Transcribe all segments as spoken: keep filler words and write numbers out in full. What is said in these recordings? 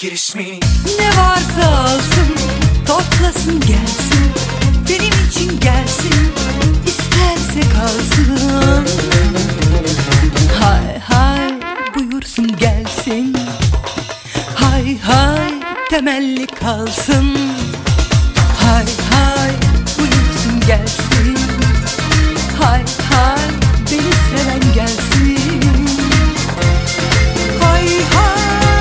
duvardaki resmi. Ne varsa alsın, toplasın gelsin, benim için gelsin, isterse kalsın. Hay hay buyursun gelsin, hay hay temelli kalsın. Hay hay buyursun gelsin, hay hay beni seven gelsin. Hay hay.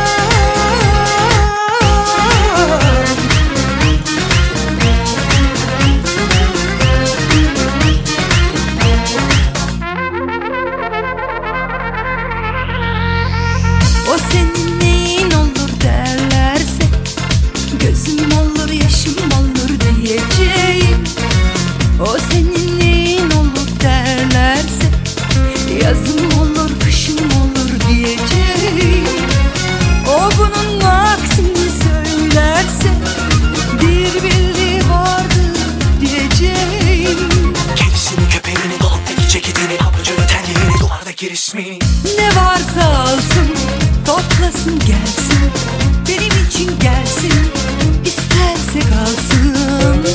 O senin neyin olur derlerse, gözüm olur yaşım olur diyeceğim. O senin neyin olur derlerse, yazım olur kışım olur diyeceğim. O bunun aksini söylerse, bir bildiği vardır diyeceğim. Kedisini, köpeğini, dolaptaki ceketini, pabucunu, terliğini, duvardaki resmi. Ne varsa alsın, toplasın gelsin, benim için gelsin, isterse kalsın.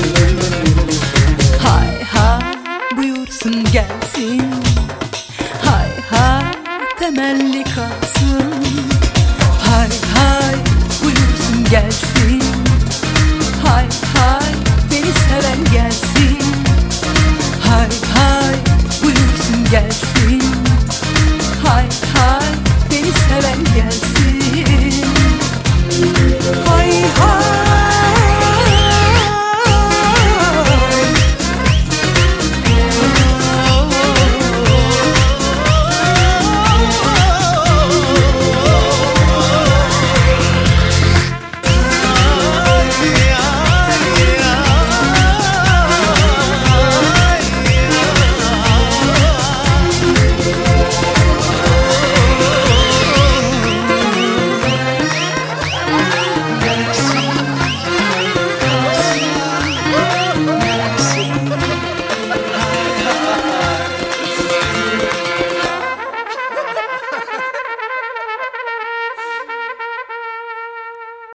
Hay hay buyursun gelsin, hay hay temelli kalsın. Hay hay buyursun gelsin, hay hay beni seven gelsin. Hay hay buyursun gelsin.